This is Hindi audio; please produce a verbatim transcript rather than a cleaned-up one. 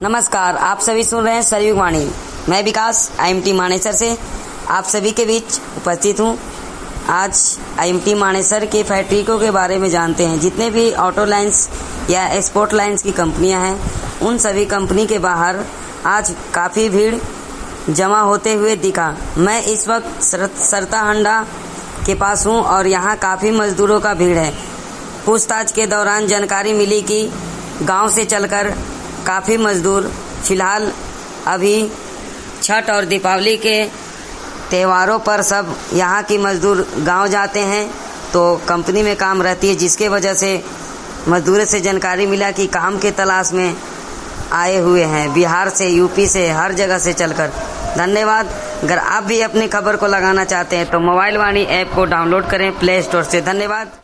नमस्कार, आप सभी सुन रहे हैं सरयुग वाणी। मैं विकास आईएमटी मानेसर से आप सभी के बीच उपस्थित हूं। आज आईएमटी मानेसर के फैक्ट्रिकों के बारे में जानते हैं। जितने भी ऑटो लाइन्स या एक्सपोर्ट लाइन्स की कंपनियां हैं, उन सभी कंपनी के बाहर आज काफ़ी भीड़ जमा होते हुए दिखा। मैं इस वक्त सरता हंडा के पास हूं और यहां काफ़ी मजदूरों का भीड़ है। पूछताछ के दौरान जानकारी मिली कि गांव से चलकर काफ़ी मजदूर फिलहाल अभी छठ और दीपावली के त्योहारों पर सब यहाँ की मजदूर गांव जाते हैं, तो कंपनी में काम रहती है, जिसके वजह से मजदूरों से जानकारी मिला कि काम के तलाश में आए हुए हैं बिहार से, यूपी से, हर जगह से चलकर। धन्यवाद। अगर आप भी अपनी खबर को लगाना चाहते हैं तो मोबाइल वाणी ऐप को डाउनलोड करें प्ले स्टोर से। धन्यवाद।